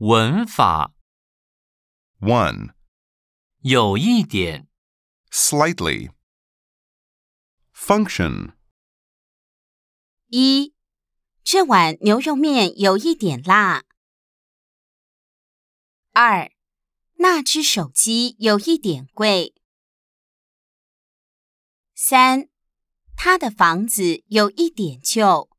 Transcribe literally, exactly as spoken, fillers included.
文法 one. 有一点 Slightly. Function. 一，这碗牛肉面有一点辣。二，那只手机有一点贵。三，他的房子有一点旧。